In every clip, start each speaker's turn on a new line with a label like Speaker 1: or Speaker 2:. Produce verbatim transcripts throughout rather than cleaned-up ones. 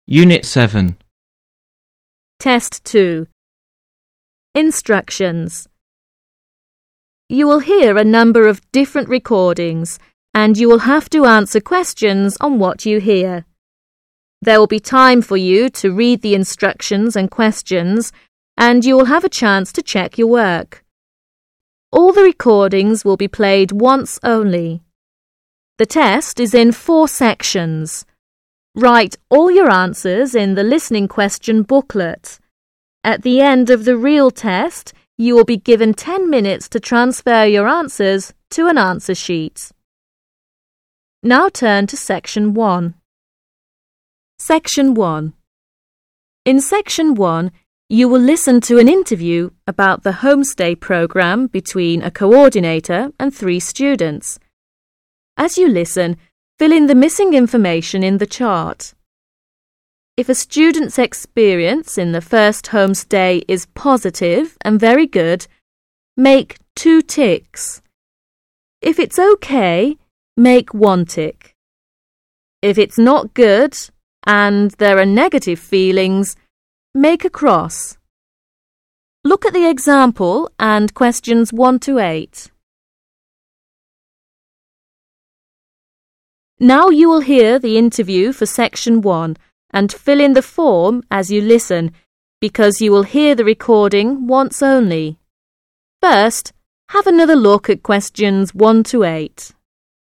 Speaker 1: Unit seven.
Speaker 2: Test two. Instructions. You will hear a number of different recordings and you will have to answer questions on what you hear. There will be time for you to read the instructions and questions and you will have a chance to check your work. All the recordings will be played once only. The test is in four sections. Write all your answers in the listening question booklet. At the end of the real test, you will be given ten minutes to transfer your answers to an answer sheet. Now turn to Section one. Section one. In Section one, you will listen to an interview about the homestay program between a coordinator and three students. As you listen, fill in the missing information in the chart. If a student's experience in the first homestay is positive and very good, make two ticks. If it's okay, make one tick. If it's not good and there are negative feelings, make a cross. Look at the example and questions one to eight. Now you will hear the interview for Section one and fill in the form as you listen, because you will hear the recording once only. First, have another look at questions one to eight.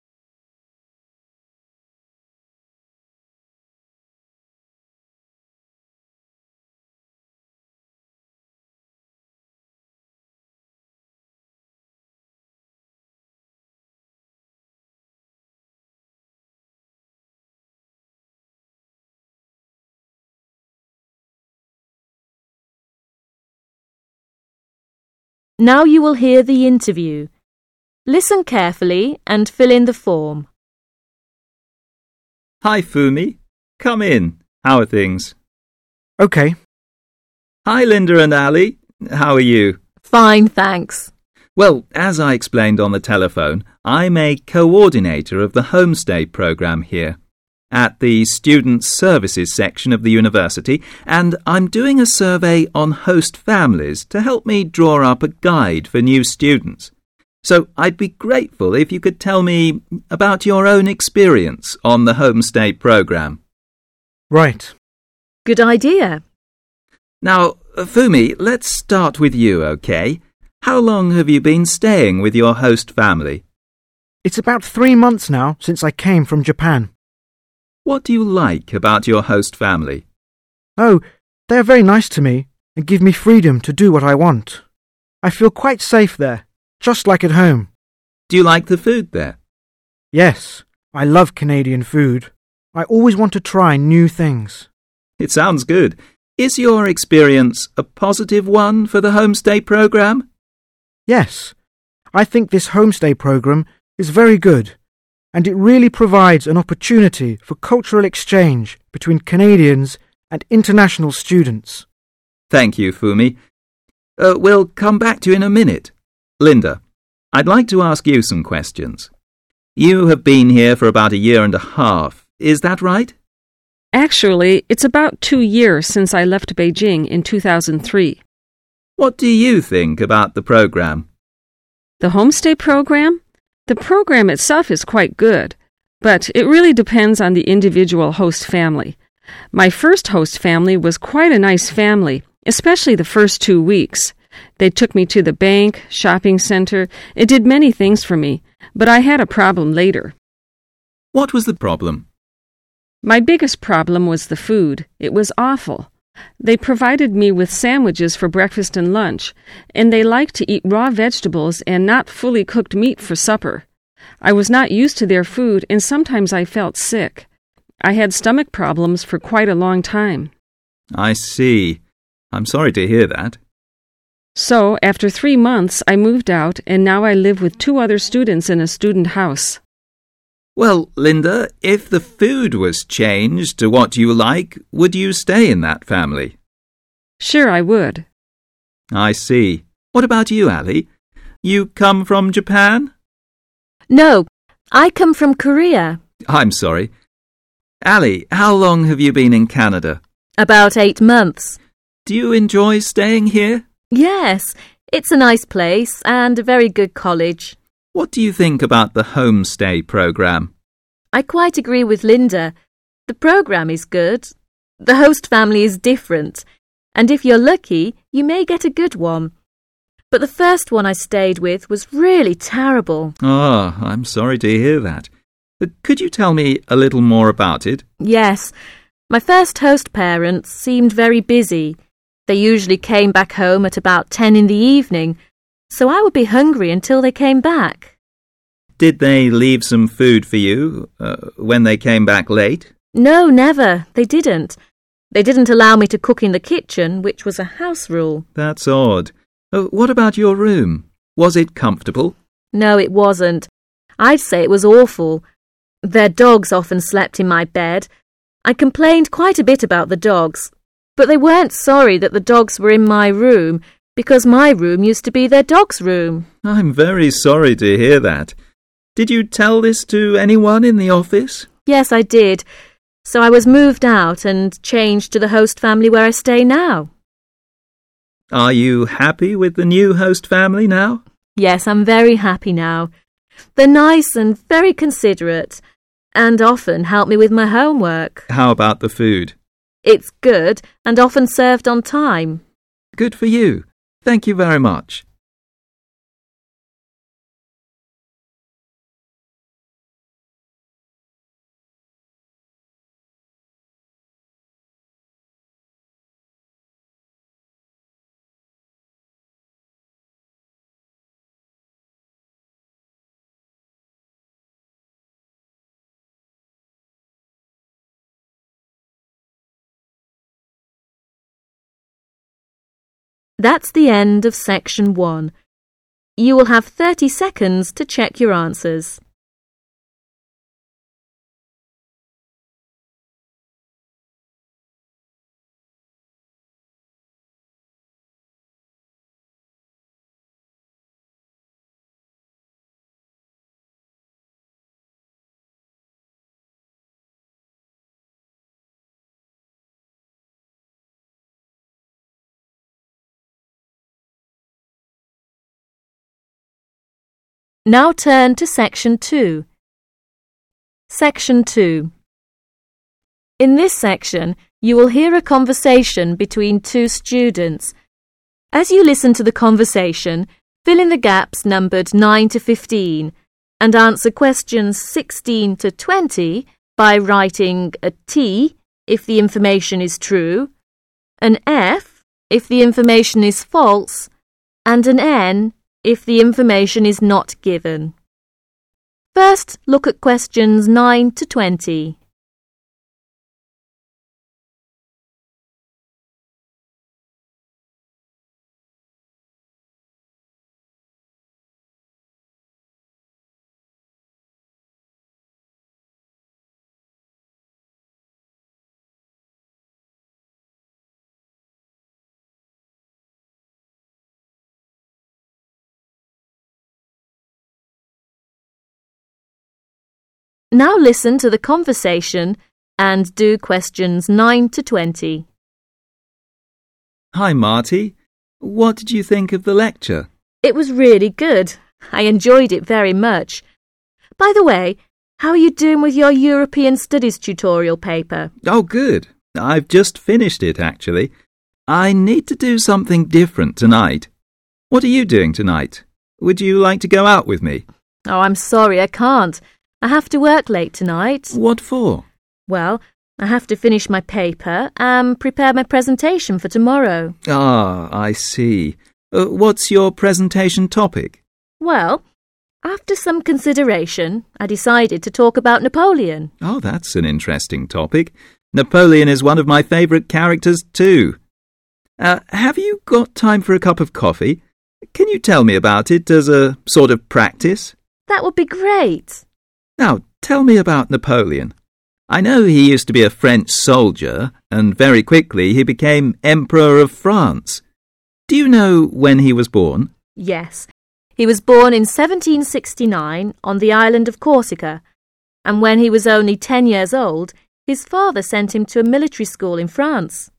Speaker 2: Now you will hear the interview. Listen carefully and fill in the form.
Speaker 3: Hi, Fumi. Come in. How are things?
Speaker 4: OK.
Speaker 3: Hi, Linda and Ali. How are you?
Speaker 2: Fine, thanks.
Speaker 3: Well, as I explained on the telephone, I'm a coordinator of the homestay programme here at the Student Services section of the university, and I'm doing a survey on host families to help me draw up a guide for new students. So I'd be grateful if you could tell me about your own experience on the homestay programme.
Speaker 4: Right.
Speaker 2: Good idea.
Speaker 3: Now, Fumi, let's start with you, OK? How long have you been staying with your host family?
Speaker 4: It's about three months now since I came from Japan.
Speaker 3: What do you like about your host family?
Speaker 4: Oh, they're very nice to me and give me freedom to do what I want. I feel quite safe there, just like at home.
Speaker 3: Do you like the food there?
Speaker 4: Yes, I love Canadian food. I always want to try new things.
Speaker 3: It sounds good. Is your experience a positive one for the homestay programme?
Speaker 4: Yes, I think this homestay programme is very good, and it really provides an opportunity for cultural exchange between Canadians and international students.
Speaker 3: Thank you, Fumi. Uh, we'll come back to you in a minute. Linda, I'd like to ask you some questions. You have been here for about a year and a half. Is that right?
Speaker 5: Actually, it's about two years since I left Beijing in two thousand three.
Speaker 3: What do you think about the program?
Speaker 5: The homestay program? The program itself is quite good, but it really depends on the individual host family. My first host family was quite a nice family, especially the first two weeks. They took me to the bank, shopping center. It did many things for me, but I had a problem later.
Speaker 3: What was the problem?
Speaker 5: My biggest problem was the food. It was awful. They provided me with sandwiches for breakfast and lunch, and they liked to eat raw vegetables and not fully cooked meat for supper. I was not used to their food, and sometimes I felt sick. I had stomach problems for quite a long time.
Speaker 3: I see. I'm sorry to hear that.
Speaker 5: So, after three months, I moved out, and now I live with two other students in a student house.
Speaker 3: Well, Linda, if the food was changed to what you like, would you stay in that family?
Speaker 5: Sure, I would.
Speaker 3: I see. What about you, Ali? You come from Japan?
Speaker 2: No, I come from Korea.
Speaker 3: I'm sorry. Ali, how long have you been in Canada?
Speaker 2: About eight months.
Speaker 3: Do you enjoy staying here?
Speaker 2: Yes, it's a nice place and a very good college.
Speaker 3: What do you think about the homestay program?
Speaker 2: I quite agree with Linda. The program is good. The host family is different, and if you're lucky, you may get a good one. But the first one I stayed with was really terrible.
Speaker 3: Oh, I'm sorry to hear that. Uh, Could you tell me a little more about it?
Speaker 2: Yes, my first host parents seemed very busy. They usually came back home at about ten in the evening, so I would be hungry until they came back.
Speaker 3: Did they leave some food for you uh, when they came back late?
Speaker 2: No, never. They didn't. They didn't allow me to cook in the kitchen, which was a house rule.
Speaker 3: That's odd. Uh, what about your room? Was it comfortable?
Speaker 2: No, it wasn't. I'd say it was awful. Their dogs often slept in my bed. I complained quite a bit about the dogs, but they weren't sorry that the dogs were in my room, because my room used to be their dog's room.
Speaker 3: I'm very sorry to hear that. Did you tell this to anyone in the office?
Speaker 2: Yes, I did. So I was moved out and changed to the host family where I stay now.
Speaker 3: Are you happy with the new host family now?
Speaker 2: Yes, I'm very happy now. They're nice and very considerate, and often help me with my homework.
Speaker 3: How about the food?
Speaker 2: It's good and often served on time.
Speaker 3: Good for you. Thank you very much.
Speaker 2: That's the end of section one. You will have thirty seconds to check your answers. Now turn to section two. Section two. In this section, you will hear a conversation between two students. As you listen to the conversation, fill in the gaps numbered nine to fifteen and answer questions sixteen to twenty by writing a T if the information is true, an F if the information is false, and an N if the information is not given. First, look at questions nine to twenty. Now listen to the conversation and do questions nine to twenty.
Speaker 3: Hi, Marty. What did you think of the lecture?
Speaker 2: It was really good. I enjoyed it very much. By the way, how are you doing with your European Studies tutorial paper?
Speaker 3: Oh, good. I've just finished it, actually. I need to do something different tonight. What are you doing tonight? Would you like to go out with me?
Speaker 2: Oh, I'm sorry, I can't. I have to work late tonight.
Speaker 3: What for?
Speaker 2: Well, I have to finish my paper and prepare my presentation for tomorrow.
Speaker 3: Ah, I see. Uh, what's your presentation topic?
Speaker 2: Well, after some consideration, I decided to talk about Napoleon.
Speaker 3: Oh, that's an interesting topic. Napoleon is one of my favourite characters too. Uh, have you got time for a cup of coffee? Can you tell me about it as a sort of practice?
Speaker 2: That would be great.
Speaker 3: Now, tell me about Napoleon. I know he used to be a French soldier, and very quickly he became Emperor of France. Do you know when he was born?
Speaker 2: Yes. He was born in seventeen sixty-nine on the island of Corsica, and when he was only ten years old, His father sent him to a military school in France.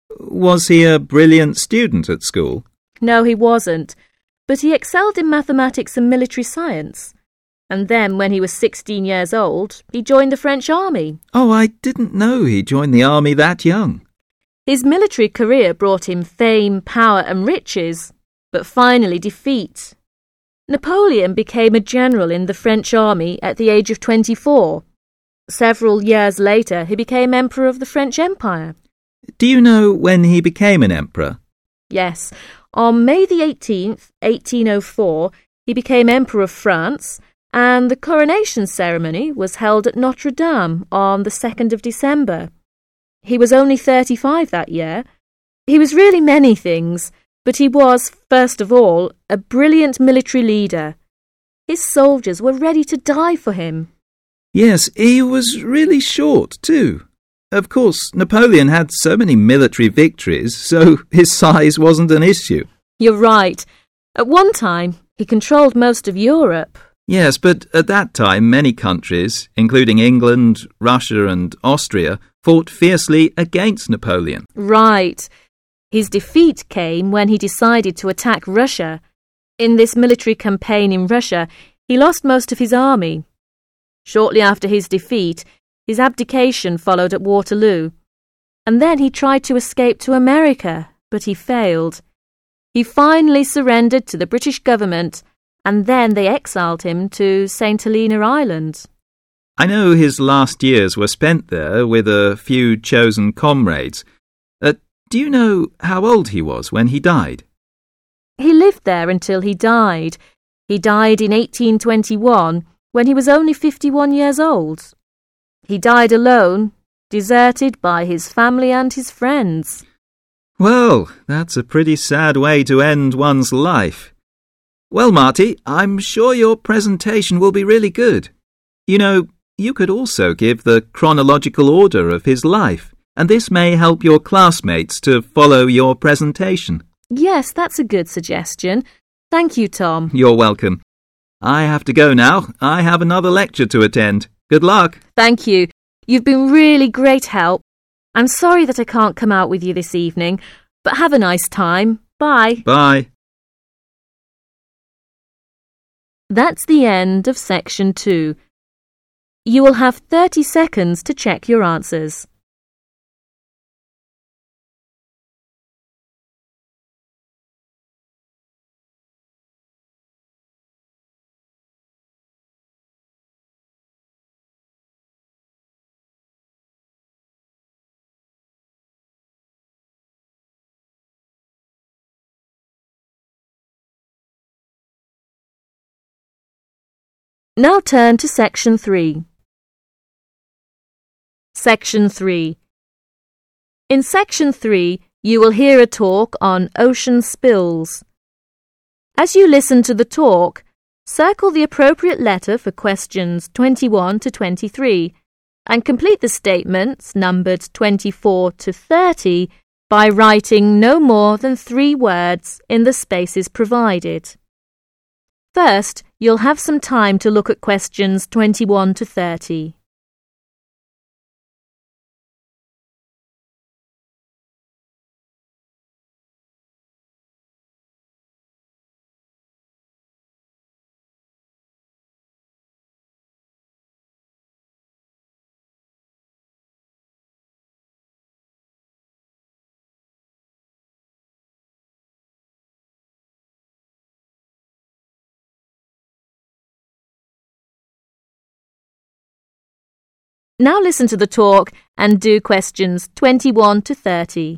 Speaker 3: Was he a brilliant student at school?
Speaker 2: No, he wasn't, but he excelled in mathematics and military science. And then, when he was sixteen years old, he joined the French army.
Speaker 3: Oh, I didn't know he joined the army that young.
Speaker 2: His military career brought him fame, power and riches, but finally defeat. Napoleon became a general in the French army at the age of twenty-four. Several years later, he became Emperor of the French Empire.
Speaker 3: Do you know when he became an emperor?
Speaker 2: Yes, on May the eighteenth, eighteen oh four, he became Emperor of France, and the coronation ceremony was held at Notre Dame on the second of December. He was only thirty-five that year. He was really many things, but he was, first of all, a brilliant military leader. His soldiers were ready to die for him.
Speaker 3: Yes, he was really short, too. Of course, Napoleon had so many military victories, so his size wasn't an issue.
Speaker 2: You're right. At one time, he controlled most of Europe.
Speaker 3: Yes, but at that time many countries, including England, Russia and Austria, fought fiercely against Napoleon.
Speaker 2: Right. His defeat came when he decided to attack Russia. In this military campaign in Russia, he lost most of his army. Shortly after his defeat, his abdication followed at Waterloo. And then he tried to escape to America, but he failed. He finally surrendered to the British government, and then they exiled him to Saint Helena Island.
Speaker 3: I know his last years were spent there with a few chosen comrades. Uh, do you know how old he was when he died?
Speaker 2: He lived there until he died. He died in eighteen twenty-one, when he was only fifty-one years old. He died alone, deserted by his family and his friends.
Speaker 3: Well, that's a pretty sad way to end one's life. Well, Marty, I'm sure your presentation will be really good. You know, you could also give the chronological order of his life, and this may help your classmates to follow your presentation.
Speaker 2: Yes, that's a good suggestion. Thank you, Tom.
Speaker 3: You're welcome. I have to go now. I have another lecture to attend. Good luck.
Speaker 2: Thank you. You've been really great help. I'm sorry that I can't come out with you this evening, but have a nice time. Bye.
Speaker 3: Bye.
Speaker 2: That's the end of section two. You will have thirty seconds to check your answers. Now turn to section three. Section three. In section three, you will hear a talk on ocean spills. As you listen to the talk, circle the appropriate letter for questions twenty-one to twenty-three and complete the statements numbered twenty-four to thirty by writing no more than three words in the spaces provided. First, you'll have some time to look at questions twenty-one to thirty. Now listen to the talk and do questions twenty-one to thirty.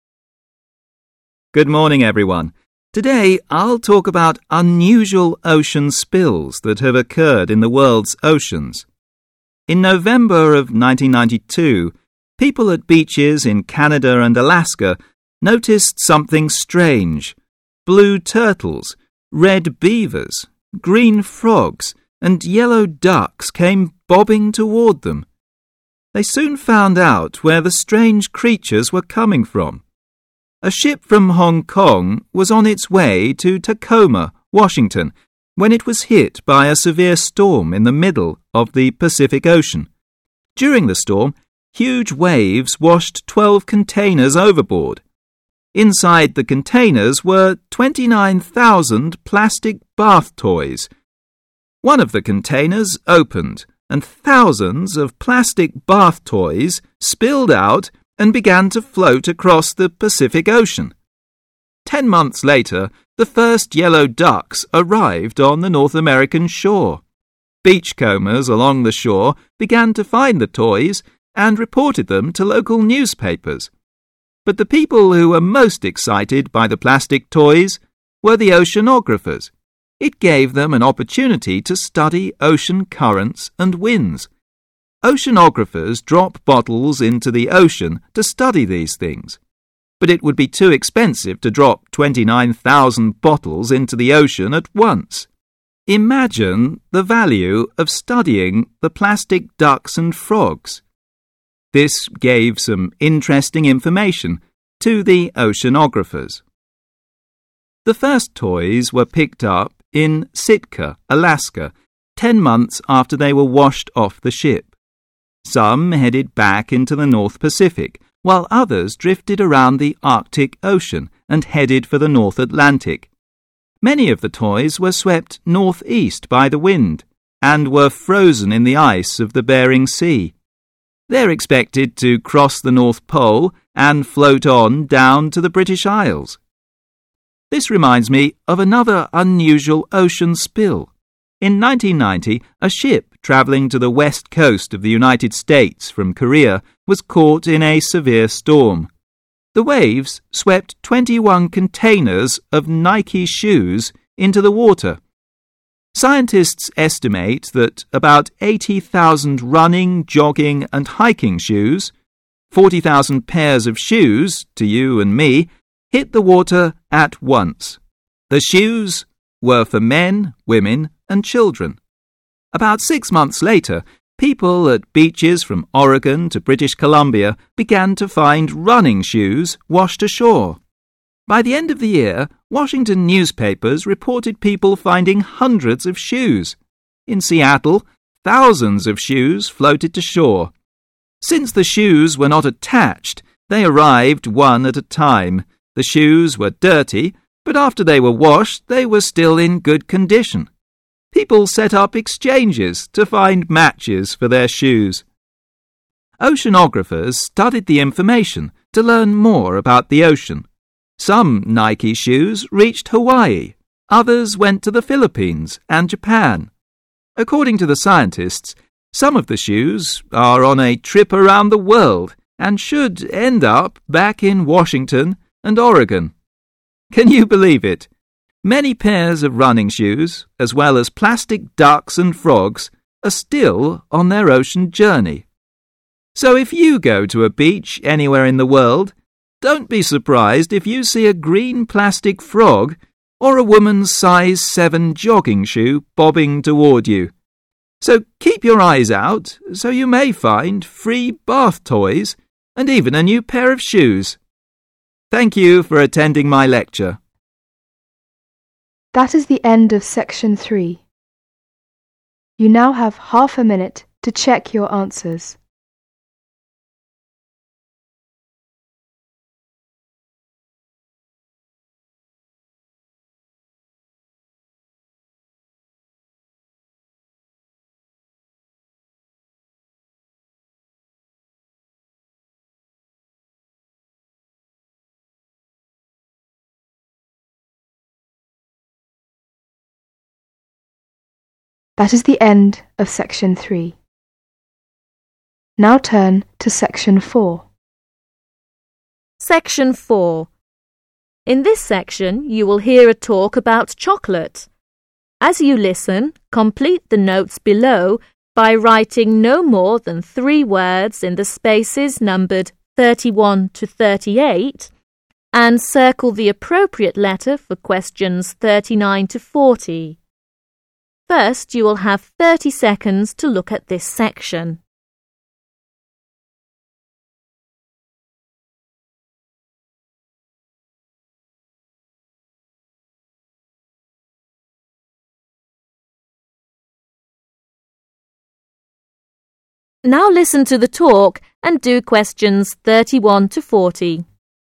Speaker 3: Good morning, everyone. Today, I'll talk about unusual ocean spills that have occurred in the world's oceans. In November of nineteen ninety-two, people at beaches in Canada and Alaska noticed something strange. Blue turtles, red beavers, green frogs, and yellow ducks came bobbing toward them. They soon found out where the strange creatures were coming from. A ship from Hong Kong was on its way to Tacoma, Washington, when it was hit by a severe storm in the middle of the Pacific Ocean. During the storm, huge waves washed twelve containers overboard. Inside the containers were twenty-nine thousand plastic bath toys. One of the containers opened, and thousands of plastic bath toys spilled out and began to float across the Pacific Ocean. Ten months later, the first yellow ducks arrived on the North American shore. Beachcombers along the shore began to find the toys and reported them to local newspapers. But the people who were most excited by the plastic toys were the oceanographers. It gave them an opportunity to study ocean currents and winds. Oceanographers drop bottles into the ocean to study these things. But it would be too expensive to drop twenty-nine thousand bottles into the ocean at once. Imagine the value of studying the plastic ducks and frogs. This gave some interesting information to the oceanographers. The first toys were picked up in Sitka, Alaska, ten months after they were washed off the ship. Some headed back into the North Pacific, while others drifted around the Arctic Ocean and headed for the North Atlantic. Many of the toys were swept northeast by the wind and were frozen in the ice of the Bering Sea. They're expected to cross the North Pole and float on down to the British Isles. This reminds me of another unusual ocean spill. In nineteen ninety, a ship travelling to the west coast of the United States from Korea was caught in a severe storm. The waves swept twenty-one containers of Nike shoes into the water. Scientists estimate that about eighty thousand running, jogging and hiking shoes, forty thousand pairs of shoes, to you and me, hit the water at once. The shoes were for men, women and children. About six months later, people at beaches from Oregon to British Columbia began to find running shoes washed ashore. By the end of the year, Washington newspapers reported people finding hundreds of shoes. In Seattle, thousands of shoes floated to shore. Since the shoes were not attached, they arrived one at a time. The shoes were dirty, but after they were washed, they were still in good condition. People set up exchanges to find matches for their shoes. Oceanographers studied the information to learn more about the ocean. Some Nike shoes reached Hawaii, others went to the Philippines and Japan. According to the scientists, some of the shoes are on a trip around the world and should end up back in Washington and Oregon. Can you believe it? Many pairs of running shoes, as well as plastic ducks and frogs, are still on their ocean journey. So if you go to a beach anywhere in the world, don't be surprised if you see a green plastic frog or a woman's size seven jogging shoe bobbing toward you. So keep your eyes out so you may find free bath toys and even a new pair of shoes. Thank you for attending my lecture.
Speaker 1: That is the end of section three. You now have half a minute to check your answers. That is the end of section three. Now turn to section four.
Speaker 2: Section four. In this section, you will hear a talk about chocolate. As you listen, complete the notes below by writing no more than three words in the spaces numbered thirty-one to thirty-eight and circle the appropriate letter for questions thirty-nine to forty. First, you will have thirty seconds to look at this section. Now listen to the talk and do questions thirty-one to forty.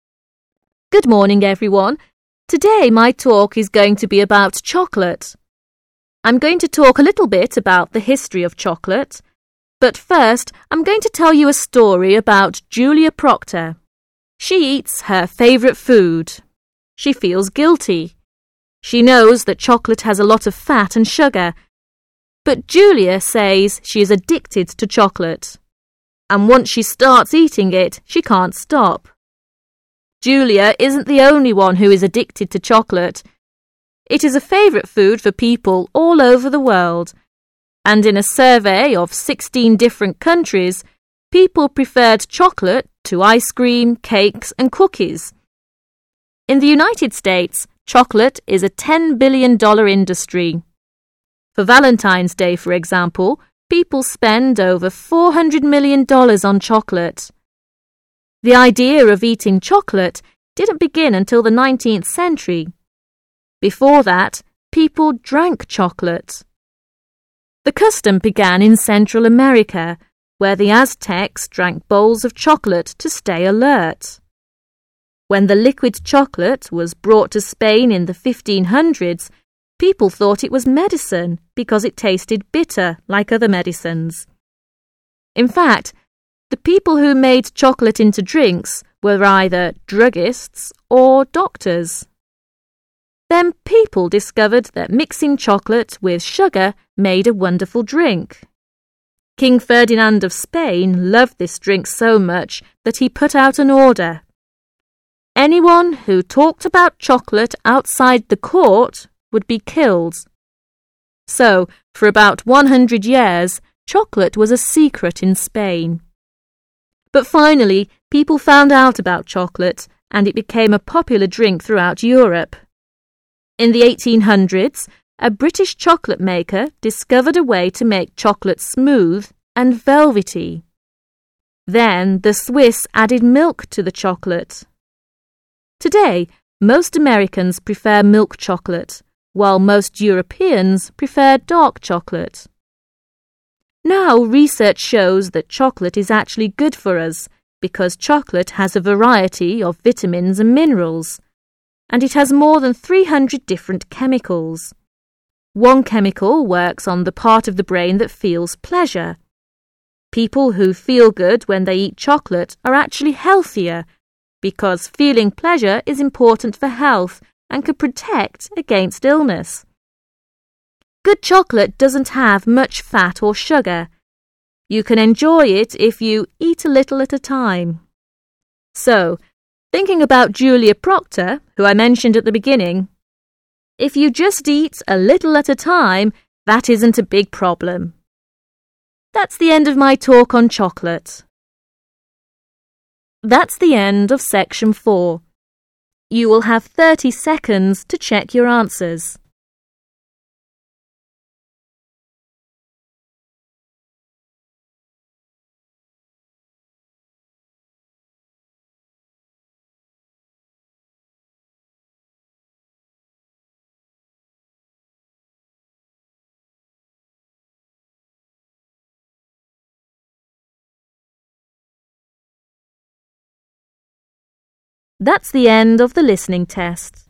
Speaker 2: Good morning, everyone. Today my talk is going to be about chocolate. I'm going to talk a little bit about the history of chocolate, but first I'm going to tell you a story about Julia Proctor. She eats her favourite food. She feels guilty. She knows that chocolate has a lot of fat and sugar, but Julia says she is addicted to chocolate, and once she starts eating it, she can't stop. Julia isn't the only one who is addicted to chocolate. It is a favourite food for people all over the world, and in a survey of sixteen different countries, people preferred chocolate to ice cream, cakes and cookies. In the United States, chocolate is a ten billion dollars industry. For Valentine's Day, for example, people spend over four hundred million dollars on chocolate. The idea of eating chocolate didn't begin until the nineteenth century. Before that, people drank chocolate. The custom began in Central America, where the Aztecs drank bowls of chocolate to stay alert. When the liquid chocolate was brought to Spain in the fifteen hundreds, people thought it was medicine because it tasted bitter like other medicines. In fact, the people who made chocolate into drinks were either druggists or doctors. Then people discovered that mixing chocolate with sugar made a wonderful drink. King Ferdinand of Spain loved this drink so much that he put out an order. Anyone who talked about chocolate outside the court would be killed. So, for about one hundred years, chocolate was a secret in Spain. But finally, people found out about chocolate, and it became a popular drink throughout Europe. In the eighteen hundreds, a British chocolate maker discovered a way to make chocolate smooth and velvety. Then the Swiss added milk to the chocolate. Today, most Americans prefer milk chocolate, while most Europeans prefer dark chocolate. Now research shows that chocolate is actually good for us because chocolate has a variety of vitamins and minerals, and it has more than three hundred different chemicals. One chemical works on the part of the brain that feels pleasure. People who feel good when they eat chocolate are actually healthier because feeling pleasure is important for health and can protect against illness. Good chocolate doesn't have much fat or sugar. You can enjoy it if you eat a little at a time. So, thinking about Julia Proctor, who I mentioned at the beginning, if you just eat a little at a time, that isn't a big problem. That's the end of my talk on chocolate. That's the end of section four. You will have thirty seconds to check your answers. That's the end of the listening test.